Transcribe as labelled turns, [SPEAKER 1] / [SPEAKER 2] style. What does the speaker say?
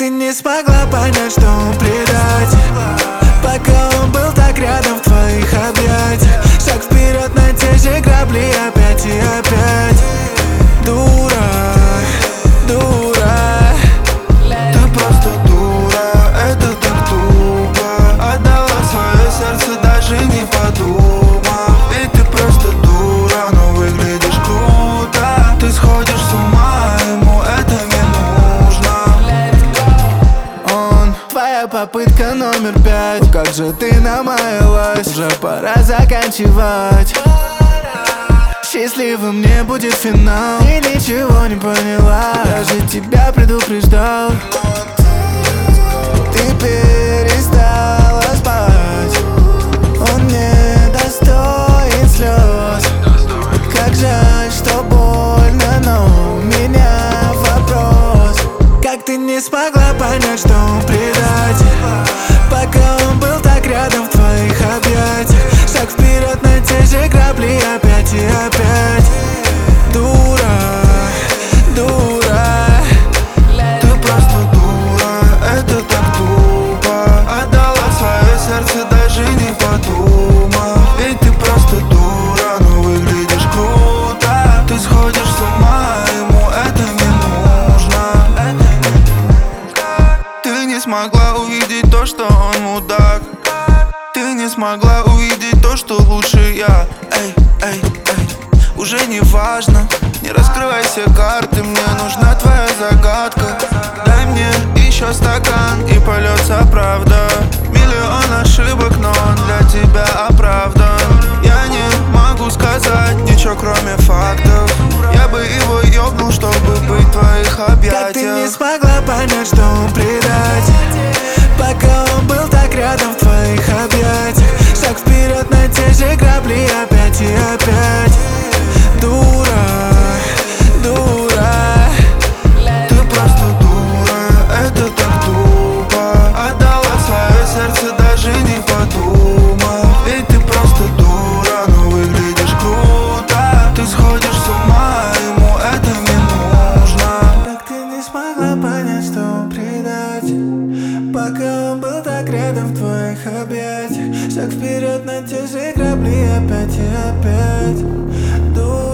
[SPEAKER 1] ты не смогла понять, что он предать, пока он был так рядом в твоих объятиях? Шаг вперед на те же грабли опять и опять. Дура, дура,
[SPEAKER 2] ты просто дура, это так тупо. Отдала свое сердце, даже не подумав. Ведь ты просто дура, но выглядишь круто. Ты сходишь с ума, ему это не нужно.
[SPEAKER 1] он твоя попытка номер 5. Как же ты намаялась, уже пора заканчивать. Счастливым не будет финал. Ты ничего не поняла, я же тебя предупреждал. Ты перестала спать, он не достоин слез. Как жаль, что больно, но у меня вопрос. Как ты не смогла понять, что он предатель, пока он был так рядом в твоих объятиях? Шаг вперед на те же грабли опять и опять. Дура, дура,
[SPEAKER 2] ты просто дура, это так тупо. Отдала свое сердце, даже не подумав. Ведь ты просто дура, но выглядишь круто. Ты сходишь с ума, ему это не нужно. Ты не смогла увидеть то, что он мудак. Ты не смогла увидеть то, что лучше я. Эй, эй, эй, уже не важно. Не раскрывай все карты, мне нужна твоя загадка. Дай мне еще стакан и польется правда. Миллион ошибок, но он для тебя оправдан. Я не могу сказать ничего, кроме фактов. Я бы его ёбнул, чтобы быть в твоих объятиях.
[SPEAKER 1] как ты не смогла понять, что он предатель, пока он был так рядом в твоих объятиях? Шаг вперед на те же грабли опять и опять. Дура, дура,
[SPEAKER 2] ты просто дура, это так тупо. Отдала свое сердце, даже не подумав. Ведь ты просто дура, но выглядишь круто. Ты сходишь с ума, ему это не нужно.
[SPEAKER 1] как ты не смогла понять, что он предатель, пока он был так рядом в твоих объятиях? Шаг вперед на те же грабли опять и опять. Дура.